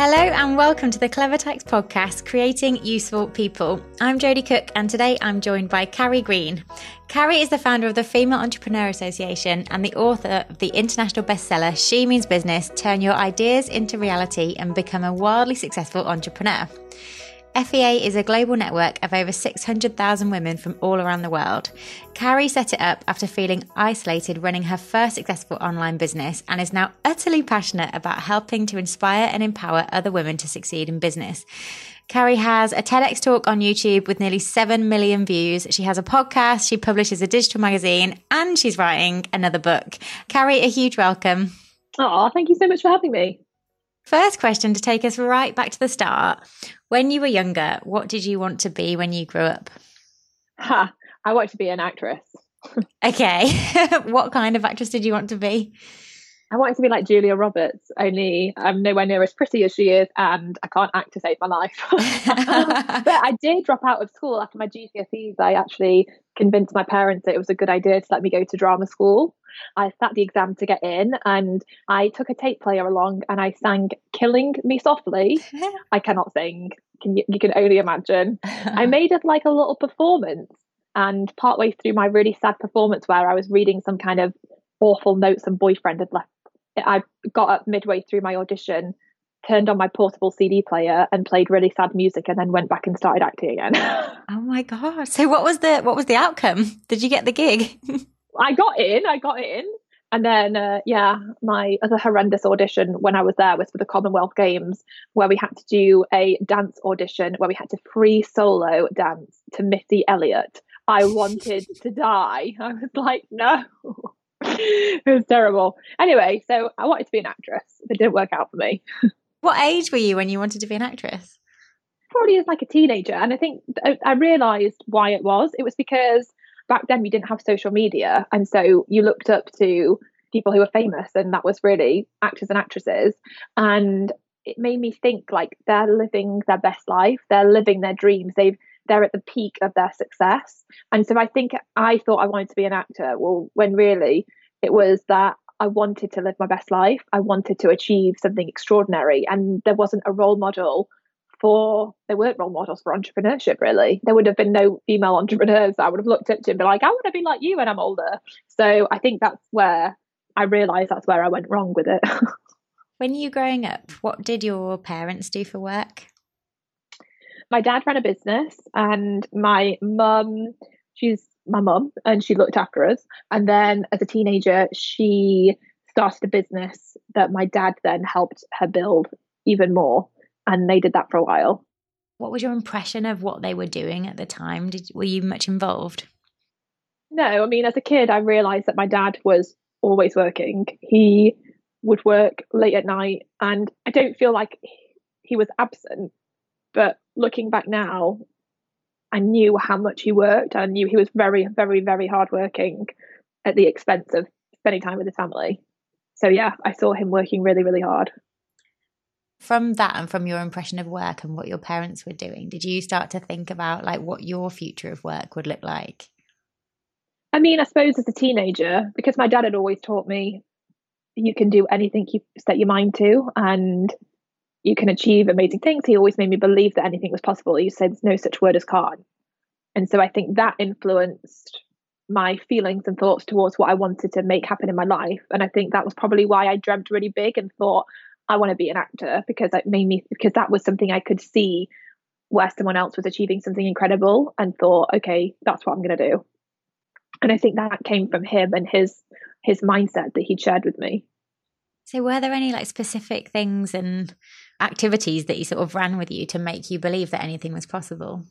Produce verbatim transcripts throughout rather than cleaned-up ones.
Hello and welcome to the Clevertax podcast, Creating Useful People. I'm Jodie Cook and today I'm joined by Carrie Green. Carrie is the founder of the Female Entrepreneur Association and the author of the international bestseller, She Means Business, Turn Your Ideas into Reality and Become a Wildly Successful Entrepreneur. F E A is a global network of over six hundred thousand women from all around the world. Carrie set it up after feeling isolated running her first successful online business and is now utterly passionate about helping to inspire and empower other women to succeed in business. Carrie has a TEDx talk on YouTube with nearly seven million views. She has a podcast, she publishes a digital magazine, and she's writing another book. Carrie, a huge welcome. Oh, thank you so much for having me. First question to take us right back to the start. When you were younger, what did you want to be when you grew up? Ha, I wanted to be an actress. Okay. What kind of actress did you want to be? I wanted to be like Julia Roberts, only I'm nowhere near as pretty as she is and I can't act to save my life. But I did drop out of school after my G C S Es. I actually convinced my parents that it was a good idea to let me go to drama school. I sat the exam to get in and I took a tape player along and I sang Killing Me Softly. I cannot sing. Can you, you can only imagine. I made it like a little performance, and partway through my really sad performance where I was reading some kind of awful note some boyfriend had left, I got up midway through my audition, turned on my portable C D player and played really sad music and then went back and started acting again. Oh my God. So what was the what was the outcome? Did you get the gig? I got in, I got in. And then, uh, yeah, my other horrendous audition when I was there was for the Commonwealth Games, where we had to do a dance audition, where we had to free solo dance to Missy Elliott. I wanted to die. I was like, no. It was terrible. Anyway, so I wanted to be an actress. It didn't work out for me. What age were you when you wanted to be an actress? Probably as like a teenager. And I think I realised why it was. It was because back then we didn't have social media. And so you looked up to people who were famous, and that was really actors and actresses. And it made me think like they're living their best life. They're living their dreams. They've they're at the peak of their success. And so I think I thought I wanted to be an actor. Well, when really it was that I wanted to live my best life. I wanted to achieve something extraordinary. And there wasn't a role model for, there weren't role models for entrepreneurship, really. There would have been no female entrepreneurs that I would have looked up to and be like, I want to be like you when I'm older. So I think that's where I realised that's where I went wrong with it. When you were growing up, what did your parents do for work? My dad ran a business and my mum, she's my mum and she looked after us. And then as a teenager, she started a business that my dad then helped her build even more. And they did that for a while. What was your impression of what they were doing at the time? Did, were you much involved? No, I mean, as a kid, I realised that my dad was always working. He would work late at night and I don't feel like he was absent. But looking back now, I knew how much he worked. I knew he was very, very, very hardworking at the expense of spending time with his family. So yeah, I saw him working really, really hard. From that and from your impression of work and what your parents were doing, did you start to think about like what your future of work would look like? I mean, I suppose as a teenager, because my dad had always taught me you can do anything you set your mind to and you can achieve amazing things. He always made me believe that anything was possible. He said there's no such word as can't. And so I think that influenced my feelings and thoughts towards what I wanted to make happen in my life. And I think that was probably why I dreamt really big and thought I want to be an actor, because it made me, because that was something I could see where someone else was achieving something incredible and thought, okay, that's what I'm going to do. And I think that came from him and his his mindset that he'd shared with me. So were there any like specific things and activities that you sort of ran with you to make you believe that anything was possible?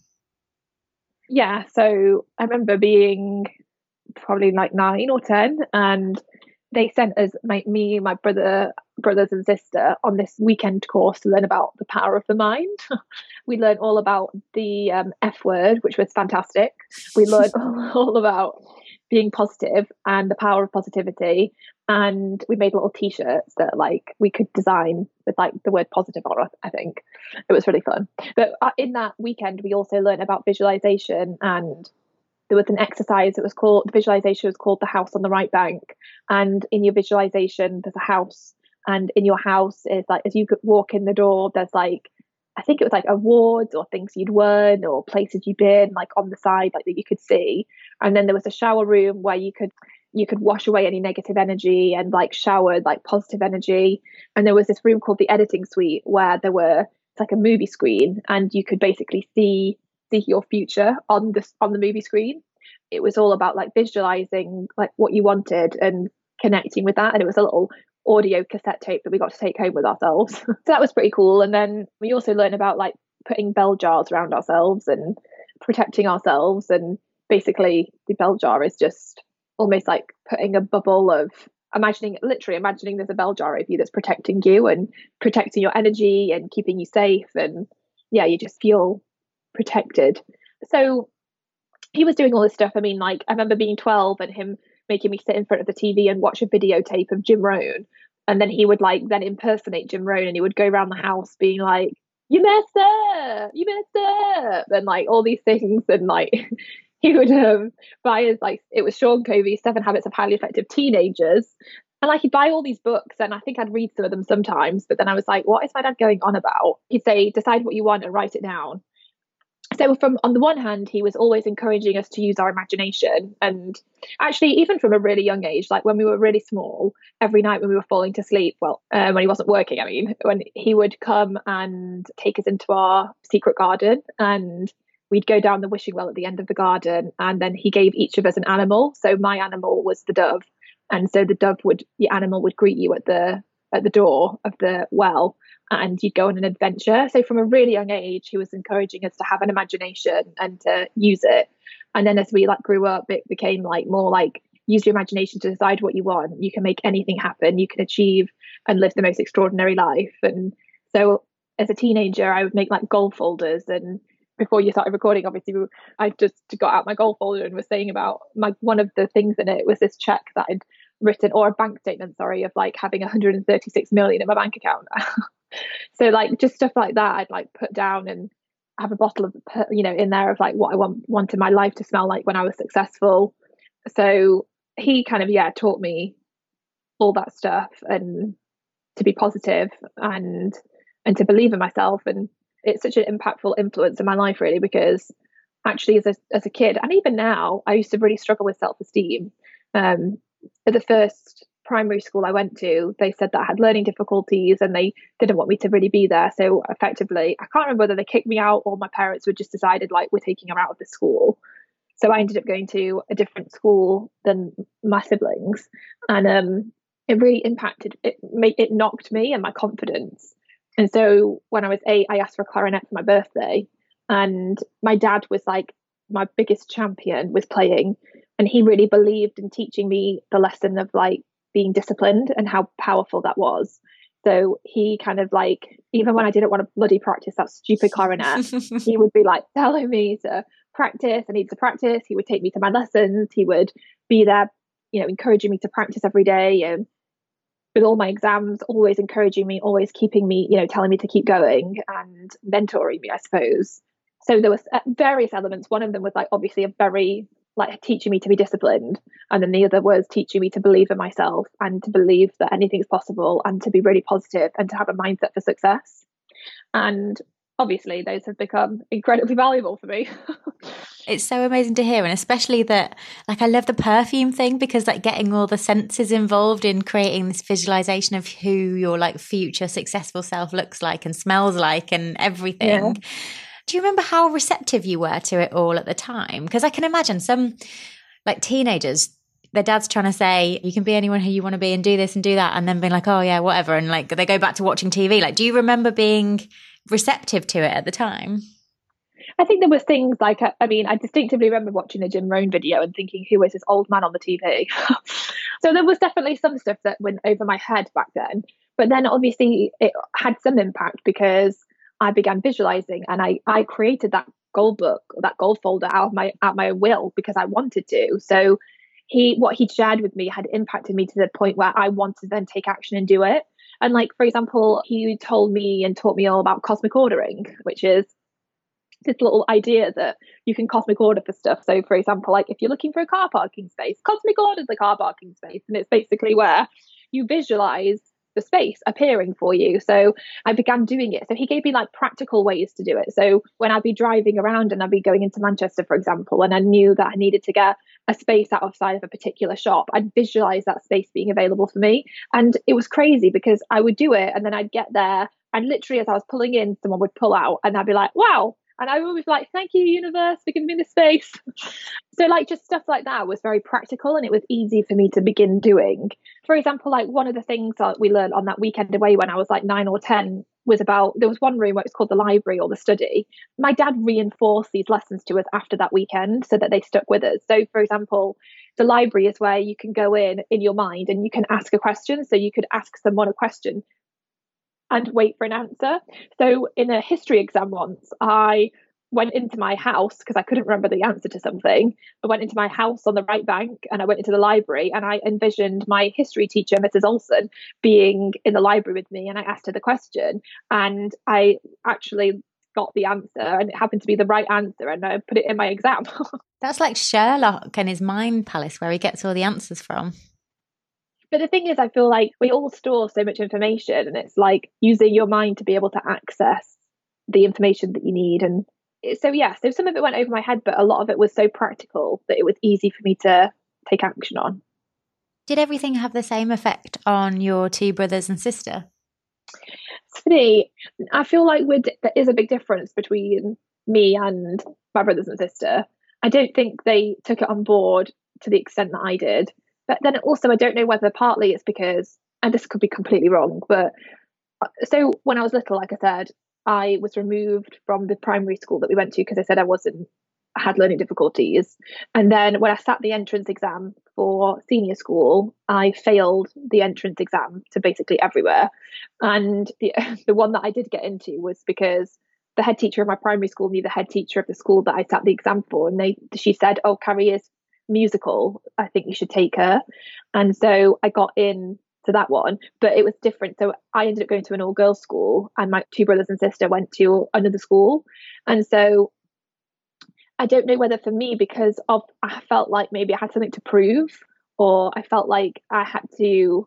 Yeah, so I remember being probably like nine or ten and they sent us, my, me, my brother, brothers and sister on this weekend course to learn about the power of the mind. We learned all about the um, F word, which was fantastic. We learned all, all about being positive and the power of positivity. And we made little t-shirts that like we could design with like the word positive on it, I think. It was really fun. But uh, in that weekend, we also learned about visualization, and there was an exercise that was called, the visualization was called the house on the right bank. And in your visualization, there's a house And in your house is like, as you could walk in the door, there's like, I think it was like awards or things you'd won or places you'd been, like on the side, like that you could see. And then there was a shower room where you could you could wash away any negative energy and like shower like positive energy. And there was this room called the editing suite where there were, it's like a movie screen, and you could basically see see your future on this on the movie screen. It was all about like visualizing like what you wanted and connecting with that. And it was a little audio cassette tape that we got to take home with ourselves. So that was pretty cool. And then we also learned about like putting bell jars around ourselves and protecting ourselves. And basically the bell jar is just almost like putting a bubble of imagining, literally imagining there's a bell jar over you that's protecting you and protecting your energy and keeping you safe. And yeah, you just feel protected. So he was doing all this stuff. I mean, like I remember being twelve and him making me sit in front of the T V and watch a videotape of Jim Rohn. And then he would like then impersonate Jim Rohn, and he would go around the house being like, you messed up, you messed up, and like all these things. And like he would um, buy his, like, it was Sean Covey's Seven Habits of Highly Effective Teenagers. And like he'd buy all these books, and I think I'd read some of them sometimes. But then I was like, what is my dad going on about? He'd say, decide what you want and write it down. So from on the one hand, he was always encouraging us to use our imagination. And actually, even from a really young age, like when we were really small, every night when we were falling to sleep, well, um, when he wasn't working, I mean, when he would come and take us into our secret garden, and we'd go down the wishing well at the end of the garden. And then he gave each of us an animal. So my animal was the dove. And so the dove would, the animal would greet you at the at the door of the well, and you'd go on an adventure. So from a really young age, he was encouraging us to have an imagination and to use it. And then as we like grew up, it became like more like, use your imagination to decide what you want. You can make anything happen. You can achieve and live the most extraordinary life. And so as a teenager, I would make like goal folders. And before you started recording, obviously, I just got out my goal folder and was saying about my, one of the things in it was this check that I'd written, or a bank statement, sorry, of like having one hundred thirty-six million in my bank account. So like just stuff like that, I'd like put down and have a bottle of, you know, in there of like what I want wanted my life to smell like when I was successful. So he kind of, yeah, taught me all that stuff, and to be positive and and to believe in myself. And it's such an impactful influence in my life, really, because actually as a as a kid, and even now, I used to really struggle with self-esteem. Um, at the first primary school I went to, they said that I had learning difficulties and they didn't want me to really be there. So effectively, I can't remember whether they kicked me out or my parents would just decided like, we're taking her out of the school. So I ended up going to a different school than my siblings. And um, it really impacted, it made, it knocked me and my confidence. And so when I was eight, I asked for a clarinet for my birthday. And my dad was like my biggest champion with playing. And he really believed in teaching me the lesson of like being disciplined and how powerful that was. So he kind of like, even when I didn't want to bloody practice that stupid clarinet, he would be like telling me to practice, I need to practice. He would take me to my lessons. He would be there, you know, encouraging me to practice every day. And with all my exams, always encouraging me, always keeping me, you know, telling me to keep going and mentoring me, I suppose. So there was various elements. One of them was like, obviously a very, like teaching me to be disciplined. And then the other was teaching me to believe in myself and to believe that anything's possible and to be really positive and to have a mindset for success. And obviously those have become incredibly valuable for me. It's so amazing to hear. And especially that, like, I love the perfume thing, because like getting all the senses involved in creating this visualization of who your like future successful self looks like and smells like and everything. Yeah. Do you remember how receptive you were to it all at the time? Because I can imagine some like teenagers, their dad's trying to say, you can be anyone who you want to be and do this and do that. And then being like, oh yeah, whatever. And like, they go back to watching T V. Like, do you remember being receptive to it at the time? I think there was things like, I mean, I distinctively remember watching the Jim Rohn video and thinking, who is this old man on the T V? So there was definitely some stuff that went over my head back then. But then obviously it had some impact because I began visualizing, and I, I created that goal book, that goal folder out of my out my will because I wanted to. So he, what he shared with me had impacted me to the point where I wanted to then take action and do it. And like, for example, he told me and taught me all about cosmic ordering, which is this little idea that you can cosmic order for stuff. So for example, like if you're looking for a car parking space, cosmic order the car parking space. And it's basically where you visualize the space appearing for you. So I began doing it. So he gave me like practical ways to do it. So when I'd be driving around and I'd be going into Manchester, for example, and I knew that I needed to get a space outside of a particular shop, I'd visualize that space being available for me. And it was crazy because I would do it and then I'd get there and literally as I was pulling in, someone would pull out and I'd be like, wow. And I would be like, thank you, universe, for giving me the space. So like just stuff like that was very practical and it was easy for me to begin doing. For example, like one of the things that we learned on that weekend away when I was like nine or ten was about, there was one room where it was called the library or the study. My dad reinforced these lessons to us after that weekend so that they stuck with us. So for example, the library is where you can go in in your mind and you can ask a question. So you could ask someone a question and wait for an answer. So in a history exam once, I went into my house because I couldn't remember the answer to something. I went into my house on the right bank and I went into the library and I envisioned my history teacher, Missus Olson, being in the library with me and I asked her the question and I actually got the answer and it happened to be the right answer and I put it in my exam. That's like Sherlock and his mind palace where he gets all the answers from. But the thing is, I feel like we all store so much information and it's like using your mind to be able to access the information that you need. And so, yeah, so some of it went over my head, but a lot of it was so practical that it was easy for me to take action on. Did everything have the same effect on your two brothers and sister? It's funny. I feel like we're, there is a big difference between me and my brothers and sister. I don't think they took it on board to the extent that I did. But then also, I don't know whether partly it's because, and this could be completely wrong, but so when I was little, like I said, I was removed from the primary school that we went to because I said I wasn't, I had learning difficulties. And then when I sat the entrance exam for senior school, I failed the entrance exam to basically everywhere. And the, the one that I did get into was because the head teacher of my primary school knew the head teacher of the school that I sat the exam for. And they, she said, oh, Carrie is musical, I think you should take her. And so I got in to that one, but it was different. So I ended up going to an all girls school and my two brothers and sister went to another school. And so I don't know whether for me, because of I felt like maybe I had something to prove or I felt like I had to,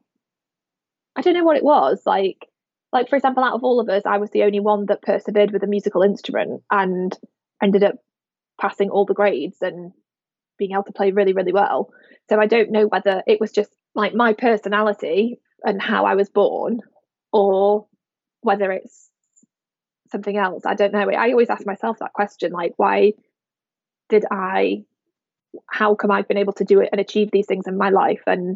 I don't know what it was like. Like, for example, out of all of us, I was the only one that persevered with a musical instrument and ended up passing all the grades and being able to play really, really well. So I don't know whether it was just like my personality and how I was born or whether it's something else. I don't know. I always ask myself that question, like, why did I, how come I've been able to do it and achieve these things in my life? And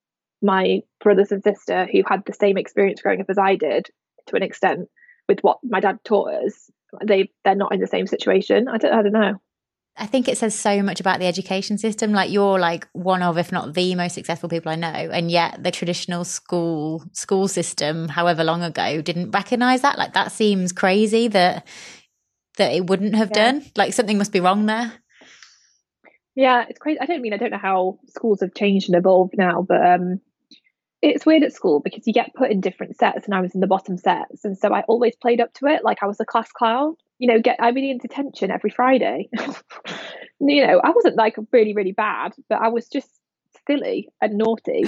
my brothers and sister who had the same experience growing up as I did to an extent with what my dad taught us, they, they're not in the same situation. I don't, I don't know. I think it says so much about the education system. Like you're like one of, if not the most successful people I know. And yet the traditional school school system, however long ago, didn't recognize that. Like that seems crazy that that it wouldn't have yeah. done. Like something must be wrong there. Yeah, it's crazy. I don't mean, I don't know how schools have changed and evolved now, but um, it's weird at school because you get put in different sets and I was in the bottom sets. And so I always played up to it. Like I was a class clown. You know, get I'd be in detention every Friday. You know, I wasn't like really, really bad, but I was just silly and naughty.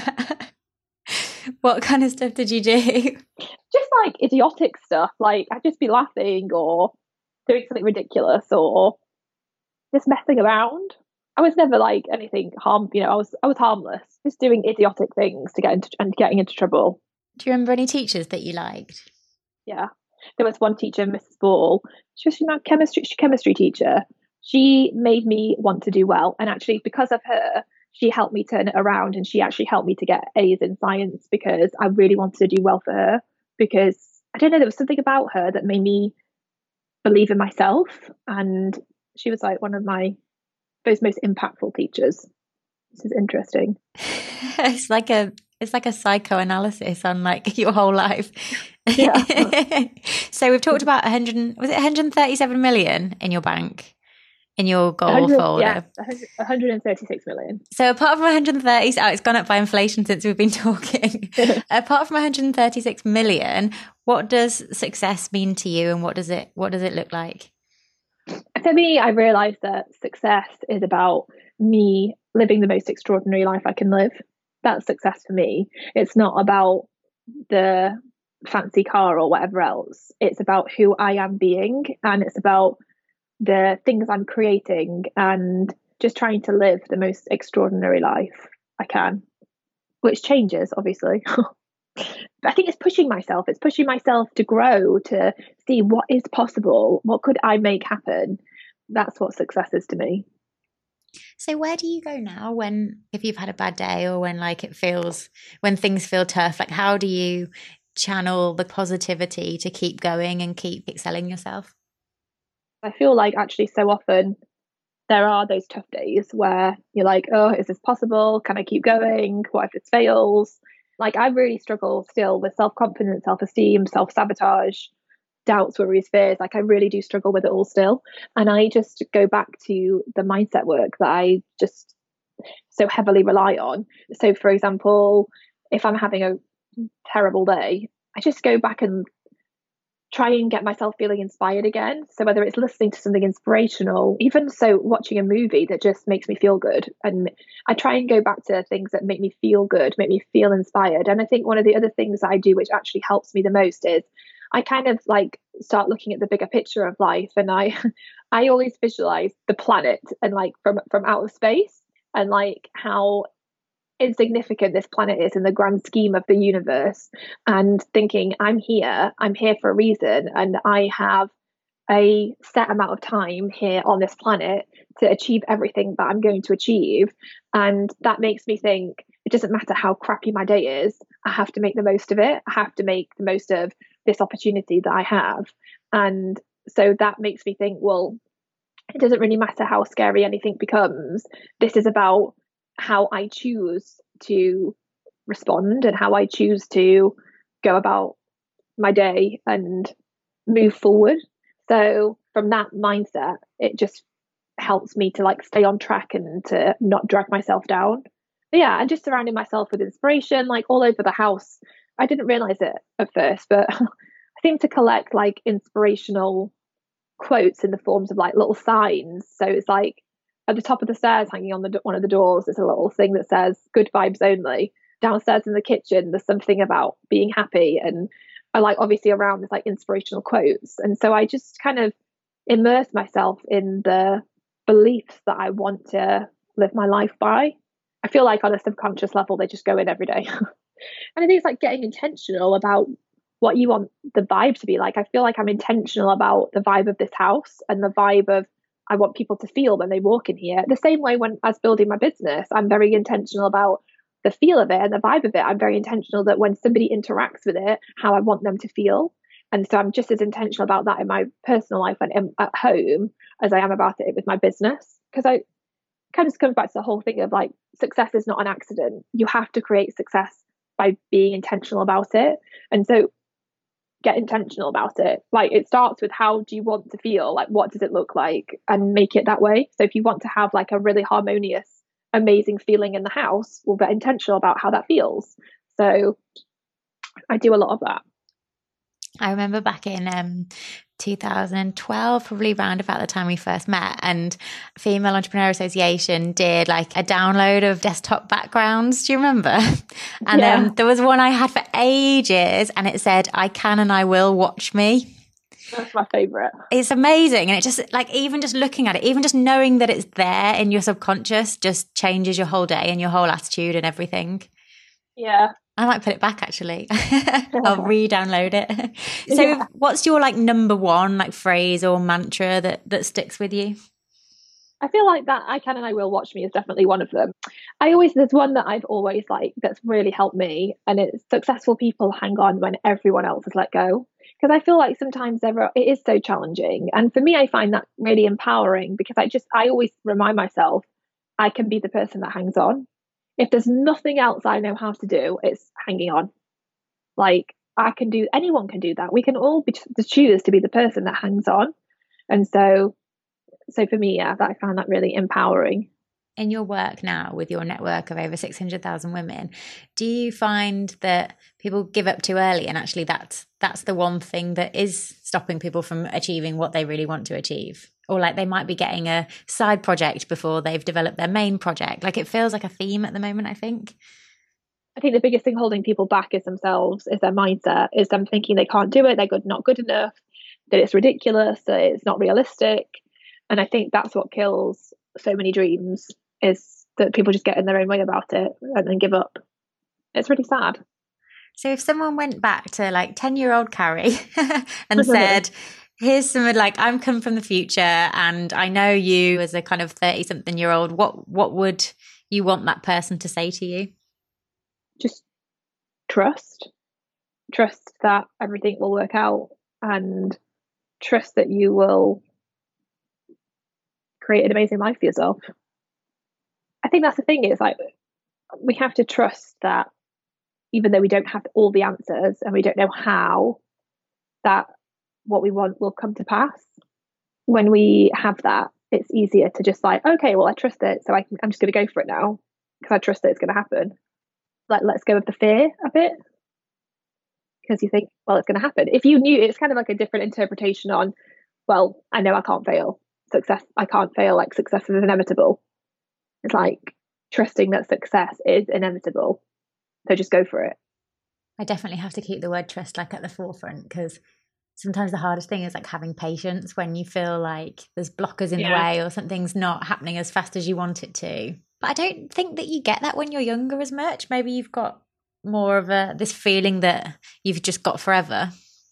What kind of stuff did you do? Just like idiotic stuff. Like I'd just be laughing or doing something ridiculous or just messing around. I was never like anything harm. You know, I was I was harmless, just doing idiotic things to get into and getting into trouble. Do you remember any teachers that you liked? Yeah. There was one teacher, Missus Ball. She was my chemistry chemistry teacher. She made me want to do well. And actually, because of her, she helped me turn it around and she actually helped me to get A's in science because I really wanted to do well for her. Because, I don't know, there was something about her that made me believe in myself. And she was like one of my those most impactful teachers. This is interesting. It's like a it's like a psychoanalysis on like your whole life. Yeah. So we've talked about one hundred, was it one hundred thirty-seven million in your bank, in your goal folder? Yeah, one hundred thirty-six million. So apart from one hundred thirty, oh, it's gone up by inflation since we've been talking. Apart from one hundred thirty-six million, what does success mean to you, and what does it what does it look like? For me, I realised that success is about me living the most extraordinary life I can live. That's success for me. It's not about the fancy car or whatever else. It's about who I am being, and it's about the things I'm creating, and just trying to live the most extraordinary life I can, which changes obviously. But I think it's pushing myself. It's pushing myself to grow, to see what is possible. What could I make happen? That's what success is to me. So where do you go now when, if you've had a bad day, or when like it feels, when things feel tough, like how do you channel the positivity to keep going and keep excelling yourself? I feel like actually so often there are those tough days where you're like, oh, is this possible? Can I keep going? What if this fails? Like I really struggle still with self-confidence, self-esteem, self-sabotage, doubts, worries, fears. Like I really do struggle with it all still. And I just go back to the mindset work that I just so heavily rely on. So for example, if I'm having a terrible day, I just go back and try and get myself feeling inspired again. So whether it's listening to something inspirational, even so watching a movie that just makes me feel good. And I try and go back to things that make me feel good, make me feel inspired. And I think one of the other things that I do, which actually helps me the most, is I kind of like start looking at the bigger picture of life. And I I always visualize the planet and like from from outer space, and like how insignificant this planet is in the grand scheme of the universe, and thinking I'm here, I'm here for a reason, and I have a set amount of time here on this planet to achieve everything that I'm going to achieve. And that makes me think it doesn't matter how crappy my day is, I have to make the most of it. I have to make the most of this opportunity that I have. And so that makes me think, well, it doesn't really matter how scary anything becomes. This is about how I choose to respond and how I choose to go about my day and move forward. So from that mindset, it just helps me to like stay on track and to not drag myself down. But yeah, and just surrounding myself with inspiration, like all over the house. I didn't realize it at first, but I seem to collect like inspirational quotes in the forms of like little signs. So it's like at the top of the stairs, hanging on the one of the doors, there's a little thing that says "good vibes only." Downstairs in the kitchen, there's something about being happy, and I like obviously around there's like inspirational quotes. And so I just kind of immerse myself in the beliefs that I want to live my life by. I feel like on a subconscious level, they just go in every day. And I think it's like getting intentional about what you want the vibe to be like. I feel like I'm intentional about the vibe of this house and the vibe of I want people to feel when they walk in here. The same way when as building my business, I'm very intentional about the feel of it and the vibe of it. I'm very intentional that when somebody interacts with it, how I want them to feel. And so I'm just as intentional about that in my personal life and at home as I am about it with my business. Because I kind of comes back to the whole thing of like success is not an accident. You have to create success by being intentional about it. And so get intentional about it. Like it starts with how do you want to feel? Like what does it look like? And make it that way. So if you want to have like a really harmonious, amazing feeling in the house, we'll get intentional about how that feels. So I do a lot of that. I remember back in um, two thousand twelve, probably around about the time we first met, and Female Entrepreneur Association did like a download of desktop backgrounds. Do you remember? And yeah. um, there was one I had for ages, and it said, "I can and I will watch me." That's my favorite. It's amazing. And it just like, even just looking at it, even just knowing that it's there in your subconscious just changes your whole day and your whole attitude and everything. Yeah. I might put it back actually. I'll re-download it. So yeah. What's your like number one like phrase or mantra that, that sticks with you? I feel like that I can and I will watch me is definitely one of them. I always, there's one that I've always like, that's really helped me, and it's successful people hang on when everyone else has let go. Because I feel like sometimes there it is so challenging. And for me, I find that really empowering because I just, I always remind myself I can be the person that hangs on. If there's nothing else I know how to do, it's hanging on. Like I can do, anyone can do that. We can all be, choose to be the person that hangs on. And so, so for me, yeah, that I found that really empowering. In your work now with your network of over six hundred thousand women, do you find that people give up too early, and actually that's that's the one thing that is stopping people from achieving what they really want to achieve? Or like they might be getting a side project before they've developed their main project. Like it feels like a theme at the moment, I think. I think the biggest thing holding people back is themselves, is their mindset, is them thinking they can't do it, they're good, not good enough, that it's ridiculous, that it's not realistic. And I think that's what kills so many dreams, is that people just get in their own way about it and then give up. It's really sad. So if someone went back to like ten year old Carrie and said, here's some like, I'm come from the future and I know you as a kind of thirty something year old, what, what would you want that person to say to you? Just trust, trust that everything will work out, and trust that you will create an amazing life for yourself. I think that's the thing, is like, we have to trust that even though we don't have all the answers and we don't know how, that what we want will come to pass. When we have that, it's easier to just like, okay, well, I trust it, so I can, I'm just going to go for it now because I trust that it's going to happen. Like, let's go with the fear a bit, because you think, well, it's going to happen. If you knew, it's kind of like a different interpretation on, well, I know I can't fail. Success, I can't fail. Like, success is inevitable. It's like trusting that success is inevitable. So just go for it. I definitely have to keep the word trust like at the forefront, because sometimes the hardest thing is like having patience when you feel like there's blockers in yeah. the way or something's not happening as fast as you want it to. But I don't think that you get that when you're younger as much. Maybe you've got more of a this feeling that you've just got forever.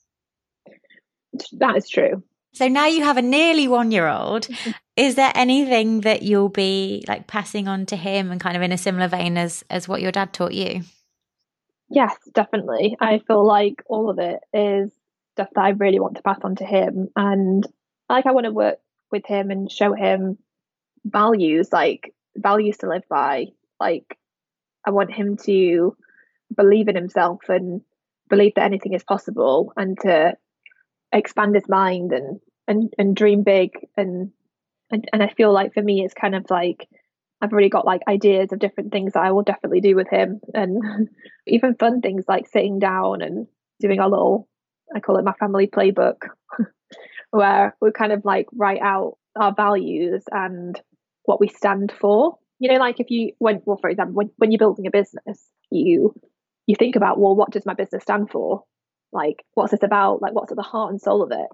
That is true. So now you have a nearly one-year-old. Is there anything that you'll be like passing on to him, and kind of in a similar vein as as what your dad taught you? Yes, definitely. I feel like all of it is stuff that I really want to pass on to him, and like I want to work with him and show him values, like values to live by. Like, I want him to believe in himself and believe that anything is possible, and to expand his mind and and and dream big. And and, and I feel like for me, it's kind of like I've already got like ideas of different things that I will definitely do with him, and even fun things like sitting down and doing our little, I call it my family playbook, where we kind of like write out our values and what we stand for. You know, like if you when well, for example, when, when you're building a business, you you think about, well, what does my business stand for? Like, what's this about? Like, what's at the heart and soul of it?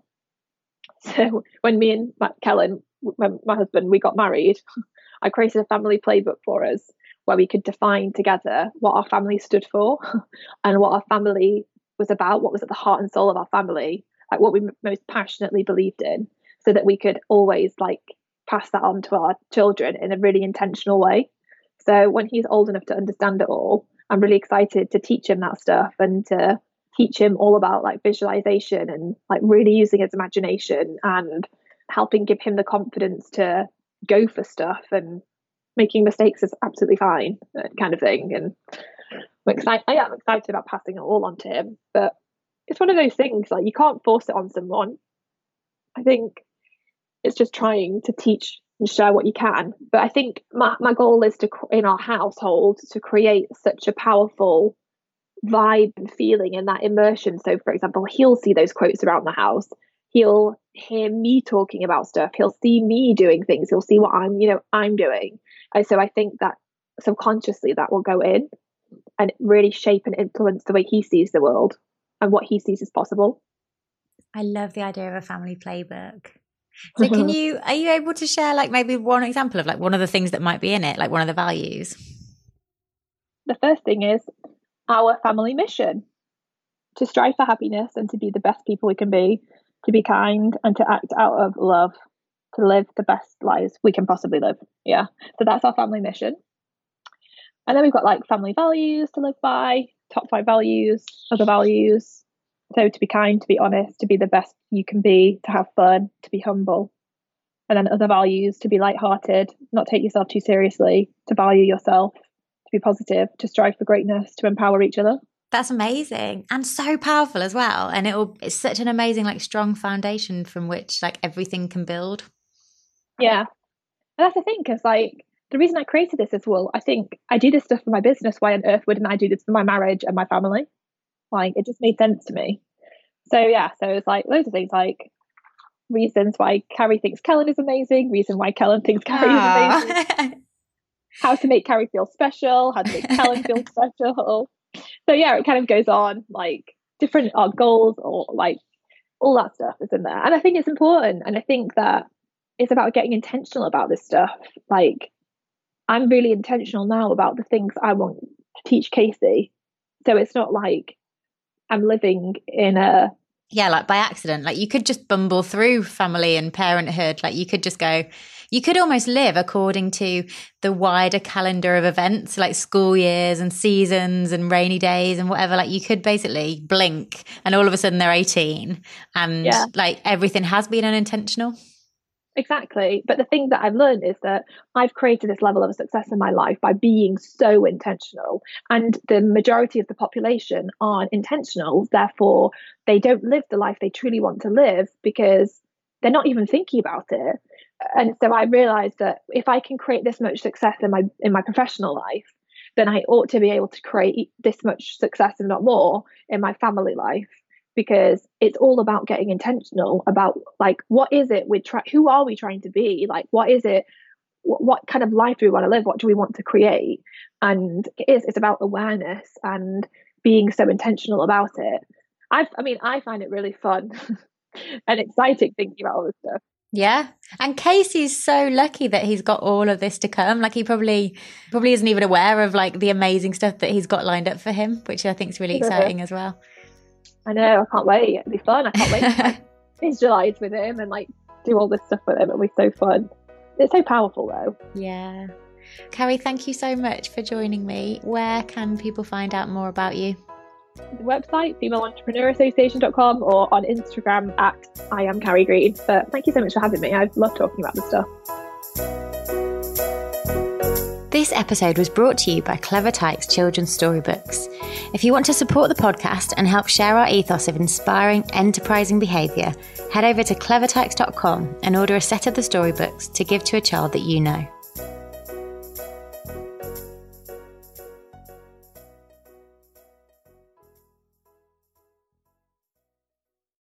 So when me and Matt Kellen, when my husband, we got married, I created a family playbook for us where we could define together what our family stood for and what our family was about, what was at the heart and soul of our family, like what we most passionately believed in, so that we could always like pass that on to our children in a really intentional way. So when he's old enough to understand it all, I'm really excited to teach him that stuff, and to teach him all about like visualization and like really using his imagination, and helping give him the confidence to go for stuff, and making mistakes is absolutely fine, kind of thing. And I'm excited, I am excited about passing it all on to him. But it's one of those things, like you can't force it on someone. I think it's just trying to teach and share what you can. But I think my, my goal is to, in our household, to create such a powerful vibe and feeling and that immersion. So for example, he'll see those quotes around the house, he'll hear me talking about stuff, he'll see me doing things, he'll see what I'm, you know, I'm doing. And so I think that subconsciously that will go in and really shape and influence the way he sees the world and what he sees as possible. I love the idea of a family playbook. So can you, are you able to share like maybe one example of like one of the things that might be in it, like one of the values? The first thing is our family mission: to strive for happiness and to be the best people we can be, to be kind and to act out of love, to live the best lives we can possibly live. Yeah. So that's our family mission. And then we've got like family values to live by, top five values, other values. So to be kind, to be honest, to be the best you can be, to have fun, to be humble. And then other values: to be lighthearted, not take yourself too seriously, to value yourself, to be positive, to strive for greatness, to empower each other. That's amazing, and so powerful as well. And it'll it's such an amazing, like, strong foundation from which like everything can build. Yeah. And that's the thing, because like the reason I created this is, well, I think I do this stuff for my business. Why on earth wouldn't I do this for my marriage and my family? Like, it just made sense to me. So yeah, so it's like loads of things, like reasons why Carrie thinks Kellen is amazing, reason why Kellen thinks Carrie Aww. is amazing. how to make Carrie feel special, how to make Helen feel special. So yeah, it kind of goes on, like different uh, goals or like all that stuff is in there. And I think it's important. And I think that it's about getting intentional about this stuff. Like I'm really intentional now about the things I want to teach Casey. So it's not like I'm living in a yeah, like by accident. Like you could just bumble through family and parenthood. Like you could just go, you could almost live according to the wider calendar of events, like school years and seasons and rainy days and whatever. Like you could basically blink and all of a sudden they're eighteen and yeah. like everything has been unintentional. Exactly. But the thing that I've learned is that I've created this level of success in my life by being so intentional. And the majority of the population aren't intentional. Therefore, they don't live the life they truly want to live because they're not even thinking about it. And so I realized that if I can create this much success in my in my professional life, then I ought to be able to create this much success, if not more, in my family life. Because it's all about getting intentional about like, what is it we're trying, who are we trying to be? Like, what is it, what, what kind of life do we want to live? What do we want to create? And it is, it's about awareness and being so intentional about it. I've, I mean, I find it really fun and exciting thinking about all this stuff. Yeah. And Casey's so lucky that he's got all of this to come. Like he probably, probably isn't even aware of like the amazing stuff that he's got lined up for him, which I think is really exciting as well. I know, I can't wait. It'll be fun. I can't wait to like, visualize with him and like do all this stuff with him. It'll be so fun. It's so powerful though. Yeah. Carrie, thank you so much for joining me. Where can people find out more about you? The website, female entrepreneur association dot com, or on Instagram at I am Carrie Green. But thank you so much for having me. I've loved talking about this stuff. This episode was brought to you by Clever Tykes Children's Storybooks. If you want to support the podcast and help share our ethos of inspiring, enterprising behaviour, head over to clever tykes dot com and order a set of the storybooks to give to a child that you know.